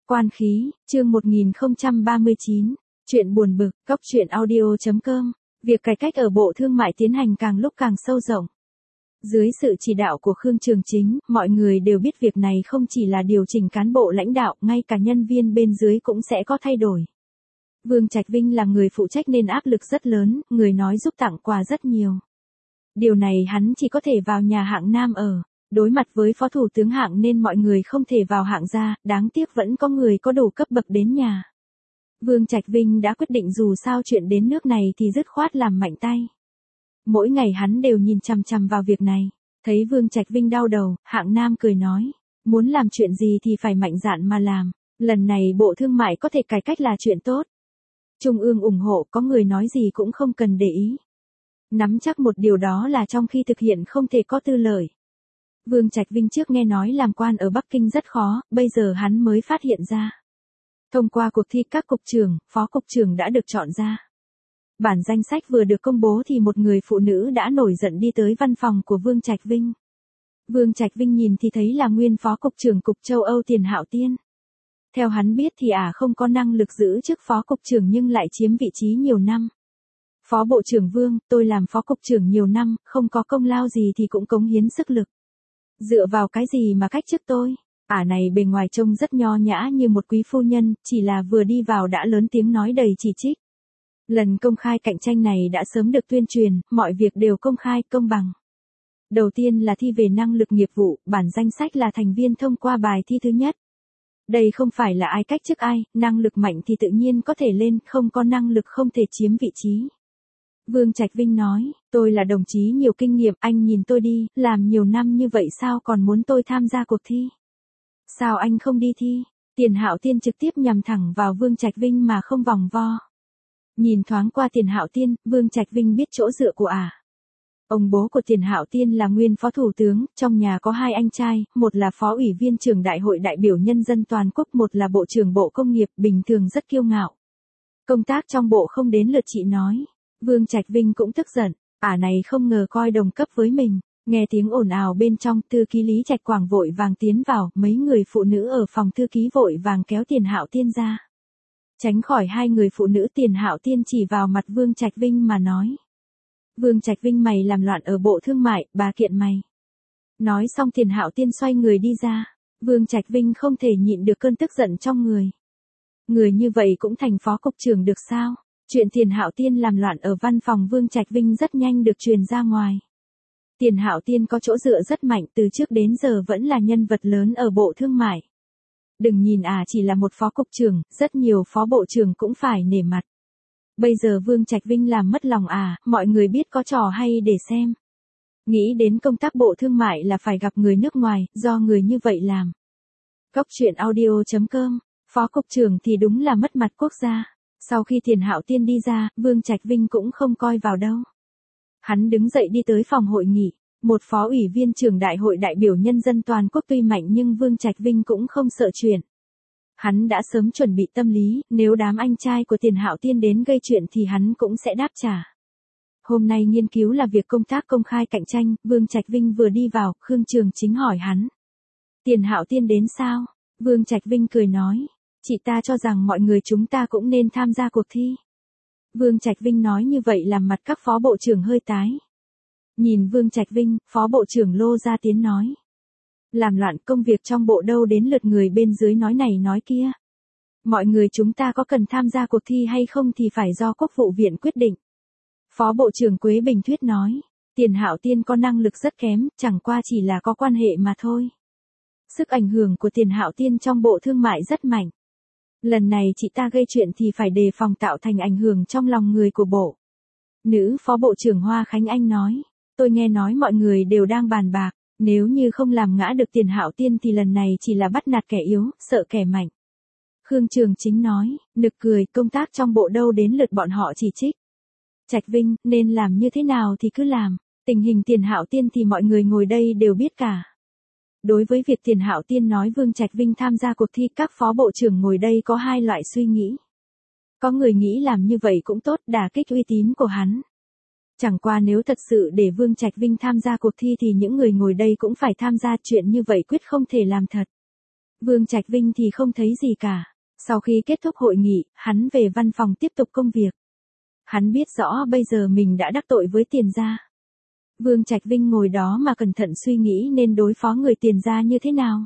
Quan khí, chương 1039, chuyện buồn bực, góc chuyện audio.com, việc cải cách ở Bộ Thương mại tiến hành càng lúc càng sâu rộng. Dưới sự chỉ đạo của Khương Trường Chính, mọi người đều biết việc này không chỉ là điều chỉnh cán bộ lãnh đạo, ngay cả nhân viên bên dưới cũng sẽ có thay đổi. Vương Trạch Vinh là người phụ trách nên áp lực rất lớn, người nói giúp tặng quà rất nhiều. Điều này hắn chỉ có thể vào nhà hạng Nam ở. Đối mặt với Phó Thủ tướng hạng nên mọi người không thể vào hạng gia, đáng tiếc vẫn có người có đủ cấp bậc đến nhà. Vương Trạch Vinh đã quyết định dù sao chuyện đến nước này thì dứt khoát làm mạnh tay. Mỗi ngày hắn đều nhìn chằm chằm vào việc này, thấy Vương Trạch Vinh đau đầu, hạng Nam cười nói, muốn làm chuyện gì thì phải mạnh dạn mà làm, lần này Bộ Thương mại có thể cải cách là chuyện tốt. Trung ương ủng hộ, có người nói gì cũng không cần để ý. Nắm chắc một điều đó là trong khi thực hiện không thể có tư lợi. Vương Trạch Vinh trước nghe nói làm quan ở Bắc Kinh rất khó, bây giờ hắn mới phát hiện ra. Thông qua cuộc thi các cục trưởng, phó cục trưởng đã được chọn ra. Bản danh sách vừa được công bố thì một người phụ nữ đã nổi giận đi tới văn phòng của Vương Trạch Vinh. Vương Trạch Vinh nhìn thì thấy là nguyên phó cục trưởng Cục Châu Âu Tiền Hạo Tiên. Theo hắn biết thì không có năng lực giữ chức phó cục trưởng nhưng lại chiếm vị trí nhiều năm. Phó Bộ trưởng Vương, tôi làm phó cục trưởng nhiều năm, không có công lao gì thì cũng cống hiến sức lực. Dựa vào cái gì mà cách chức tôi? Này bề ngoài trông rất nho nhã như một quý phu nhân, chỉ là vừa đi vào đã lớn tiếng nói đầy chỉ trích. Lần công khai cạnh tranh này đã sớm được tuyên truyền, mọi việc đều công khai, công bằng. Đầu tiên là thi về năng lực nghiệp vụ, bản danh sách là thành viên thông qua bài thi thứ nhất. Đây không phải là ai cách chức ai, năng lực mạnh thì tự nhiên có thể lên, không có năng lực không thể chiếm vị trí. Vương Trạch Vinh nói, tôi là đồng chí nhiều kinh nghiệm, anh nhìn tôi đi, làm nhiều năm như vậy sao còn muốn tôi tham gia cuộc thi? Sao anh không đi thi? Tiền Hạo Tiên trực tiếp nhằm thẳng vào Vương Trạch Vinh mà không vòng vo. Nhìn thoáng qua Tiền Hạo Tiên, Vương Trạch Vinh biết chỗ dựa của Ông bố của Tiền Hạo Tiên là nguyên phó thủ tướng, trong nhà có hai anh trai, một là phó ủy viên trưởng Đại hội đại biểu nhân dân toàn quốc, một là bộ trưởng Bộ Công nghiệp, bình thường rất kiêu ngạo. Công tác trong bộ không đến lượt chị nói. Vương Trạch Vinh cũng tức giận, này không ngờ coi đồng cấp với mình. Nghe tiếng ồn ào bên trong, thư ký Lý Trạch Quảng vội vàng tiến vào, mấy người phụ nữ ở phòng thư ký vội vàng kéo Tiền Hạo Tiên ra. Tránh khỏi hai người phụ nữ, Tiền Hạo Tiên chỉ vào mặt Vương Trạch Vinh mà nói. Vương Trạch Vinh, mày làm loạn ở Bộ Thương mại, bà kiện mày. Nói xong Tiền Hạo Tiên xoay người đi ra. Vương Trạch Vinh không thể nhịn được cơn tức giận trong người. Người như vậy cũng thành phó cục trưởng được sao? Chuyện Tiền Hạo Tiên làm loạn ở văn phòng Vương Trạch Vinh rất nhanh được truyền ra ngoài. Tiền Hạo Tiên có chỗ dựa rất mạnh, từ trước đến giờ vẫn là nhân vật lớn ở Bộ Thương mại. Đừng nhìn chỉ là một phó cục trưởng, rất nhiều phó bộ trưởng cũng phải nể mặt. Bây giờ Vương Trạch Vinh làm mất lòng mọi người biết có trò hay để xem. Nghĩ đến công tác Bộ Thương mại là phải gặp người nước ngoài, do người như vậy làm. Góc chuyện audio.com, phó cục trưởng thì đúng là mất mặt quốc gia. Sau khi Tiền Hạo Tiên đi ra, Vương Trạch Vinh cũng không coi vào đâu. Hắn đứng dậy đi tới phòng hội nghị, một phó ủy viên trưởng Đại hội đại biểu nhân dân toàn quốc tuy mạnh nhưng Vương Trạch Vinh cũng không sợ chuyện. Hắn đã sớm chuẩn bị tâm lý, nếu đám anh trai của Tiền Hạo Tiên đến gây chuyện thì hắn cũng sẽ đáp trả. Hôm nay nghiên cứu là việc công tác công khai cạnh tranh, Vương Trạch Vinh vừa đi vào, Khương Trường Chính hỏi hắn. Tiền Hạo Tiên đến sao? Vương Trạch Vinh cười nói. Chị ta cho rằng mọi người chúng ta cũng nên tham gia cuộc thi. Vương Trạch Vinh nói như vậy làm mặt các phó bộ trưởng hơi tái. Nhìn Vương Trạch Vinh, phó bộ trưởng Lô Gia Tiến nói. Làm loạn công việc trong bộ đâu đến lượt người bên dưới nói này nói kia. Mọi người chúng ta có cần tham gia cuộc thi hay không thì phải do Quốc vụ viện quyết định. Phó bộ trưởng Quế Bình Thuyết nói. Tiền Hạo Tiên có năng lực rất kém, chẳng qua chỉ là có quan hệ mà thôi. Sức ảnh hưởng của Tiền Hạo Tiên trong Bộ Thương mại rất mạnh. Lần này chị ta gây chuyện thì phải đề phòng tạo thành ảnh hưởng trong lòng người của bộ. Nữ phó bộ trưởng Hoa Khánh Anh nói, tôi nghe nói mọi người đều đang bàn bạc, nếu như không làm ngã được Tiền Hạo Tiên thì lần này chỉ là bắt nạt kẻ yếu, sợ kẻ mạnh. Khương Trường Chính nói, nực cười, công tác trong bộ đâu đến lượt bọn họ chỉ trích. Trạch Vinh, nên làm như thế nào thì cứ làm, tình hình Tiền Hạo Tiên thì mọi người ngồi đây đều biết cả. Đối với việc Tiền Hạo Tiên nói Vương Trạch Vinh tham gia cuộc thi, các phó bộ trưởng ngồi đây có hai loại suy nghĩ. Có người nghĩ làm như vậy cũng tốt, đả kích uy tín của hắn. Chẳng qua nếu thật sự để Vương Trạch Vinh tham gia cuộc thi thì những người ngồi đây cũng phải tham gia, chuyện như vậy quyết không thể làm thật. Vương Trạch Vinh thì không thấy gì cả. Sau khi kết thúc hội nghị, hắn về văn phòng tiếp tục công việc. Hắn biết rõ bây giờ mình đã đắc tội với Tiền gia. Vương Trạch Vinh ngồi đó mà cẩn thận suy nghĩ nên đối phó người Tiền gia như thế nào.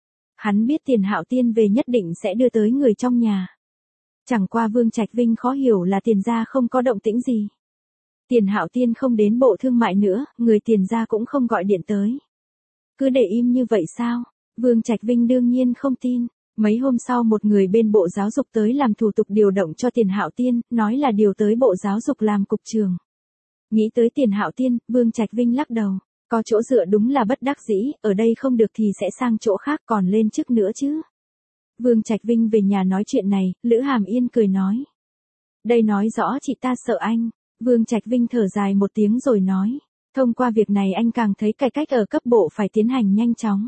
Hắn biết Tiền Hạo Tiên về nhất định sẽ đưa tới người trong nhà. Chẳng qua Vương Trạch Vinh khó hiểu là Tiền gia không có động tĩnh gì. Tiền Hạo Tiên không đến Bộ Thương mại nữa, người Tiền gia cũng không gọi điện tới. Cứ để im như vậy sao? Vương Trạch Vinh đương nhiên không tin. Mấy hôm sau một người bên Bộ Giáo dục tới làm thủ tục điều động cho Tiền Hạo Tiên, nói là điều tới Bộ Giáo dục làm cục trưởng. Nghĩ tới Tiền Hạo Tiên, Vương Trạch Vinh lắc đầu. Có chỗ dựa đúng là bất đắc dĩ, ở đây không được thì sẽ sang chỗ khác còn lên chức nữa chứ. Vương Trạch Vinh về nhà nói chuyện này, Lữ Hàm Yên cười nói. Đây nói rõ chị ta sợ anh. Vương Trạch Vinh thở dài một tiếng rồi nói. Thông qua việc này anh càng thấy cải cách ở cấp bộ phải tiến hành nhanh chóng.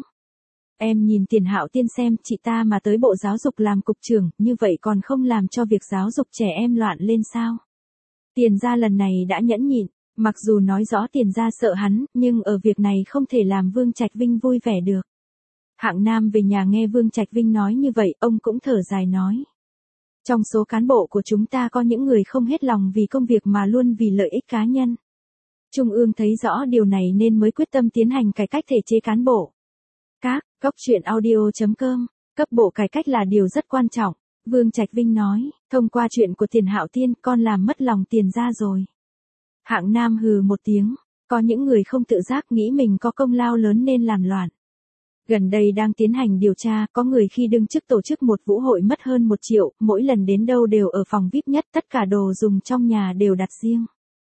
Em nhìn Tiền Hạo Tiên xem, chị ta mà tới Bộ Giáo dục làm cục trưởng, như vậy còn không làm cho việc giáo dục trẻ em loạn lên sao? Tiền gia lần này đã nhẫn nhịn, mặc dù nói rõ Tiền gia sợ hắn, nhưng ở việc này không thể làm Vương Trạch Vinh vui vẻ được. Hạng Nam về nhà nghe Vương Trạch Vinh nói như vậy, ông cũng thở dài nói. Trong số cán bộ của chúng ta có những người không hết lòng vì công việc mà luôn vì lợi ích cá nhân. Trung ương thấy rõ điều này nên mới quyết tâm tiến hành cải cách thể chế cán bộ. Cóc truyện audio.com, cấp bộ cải cách là điều rất quan trọng. Vương Trạch Vinh nói, thông qua chuyện của Tiền Hạo Tiên con làm mất lòng Tiền gia rồi. Hạng Nam hừ một tiếng, có những người không tự giác nghĩ mình có công lao lớn nên làm loạn. Gần đây đang tiến hành điều tra, có người khi đương chức tổ chức một vũ hội mất hơn 1 triệu, mỗi lần đến đâu đều ở phòng VIP nhất, tất cả đồ dùng trong nhà đều đặt riêng.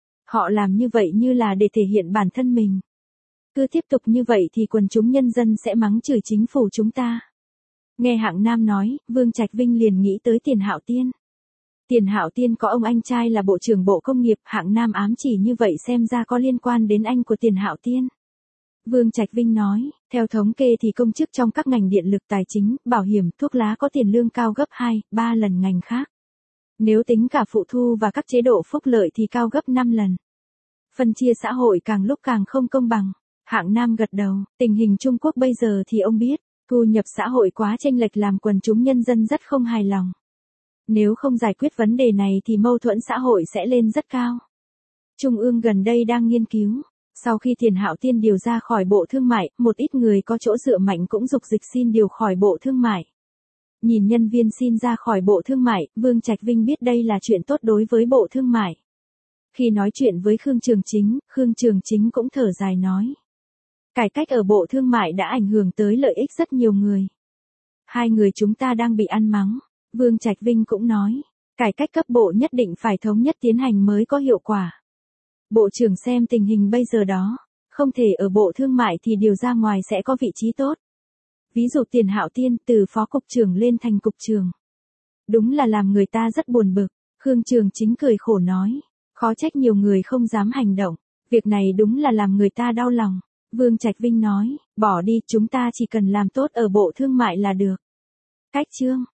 Họ làm như vậy như là để thể hiện bản thân mình. Cứ tiếp tục như vậy thì quần chúng nhân dân sẽ mắng chửi chính phủ chúng ta. Nghe Hạng Nam nói, Vương Trạch Vinh liền nghĩ tới Tiền Hạo Tiên. Tiền Hạo Tiên có ông anh trai là Bộ trưởng Bộ Công nghiệp, Hạng Nam ám chỉ như vậy xem ra có liên quan đến anh của Tiền Hạo Tiên. Vương Trạch Vinh nói, theo thống kê thì công chức trong các ngành điện lực, tài chính, bảo hiểm, thuốc lá có tiền lương cao gấp 2, 3 lần ngành khác. Nếu tính cả phụ thu và các chế độ phúc lợi thì cao gấp 5 lần. Phân chia xã hội càng lúc càng không công bằng. Hạng Nam gật đầu, tình hình Trung Quốc bây giờ thì ông biết, thu nhập xã hội quá chênh lệch làm quần chúng nhân dân rất không hài lòng. Nếu không giải quyết vấn đề này thì mâu thuẫn xã hội sẽ lên rất cao. Trung ương gần đây đang nghiên cứu, sau khi Tiền Hạo Tiên điều ra khỏi Bộ Thương mại, một ít người có chỗ dựa mạnh cũng dục dịch xin điều khỏi Bộ Thương mại. Nhìn nhân viên xin ra khỏi Bộ Thương mại, Vương Trạch Vinh biết đây là chuyện tốt đối với Bộ Thương mại. Khi nói chuyện với Khương Trường Chính cũng thở dài nói. Cải cách ở Bộ Thương mại đã ảnh hưởng tới lợi ích rất nhiều người. Hai người chúng ta đang bị ăn mắng. Vương Trạch Vinh cũng nói, cải cách cấp bộ nhất định phải thống nhất tiến hành mới có hiệu quả. Bộ trưởng xem tình hình bây giờ đó, không thể ở Bộ Thương mại thì điều ra ngoài sẽ có vị trí tốt. Ví dụ Tiền Hạo Tiên từ phó cục trưởng lên thành cục trưởng. Đúng là làm người ta rất buồn bực. Khương Trường Chính cười khổ nói, khó trách nhiều người không dám hành động. Việc này đúng là làm người ta đau lòng. Vương Trạch Vinh nói, bỏ đi, chúng ta chỉ cần làm tốt ở Bộ Thương mại là được. Cách chương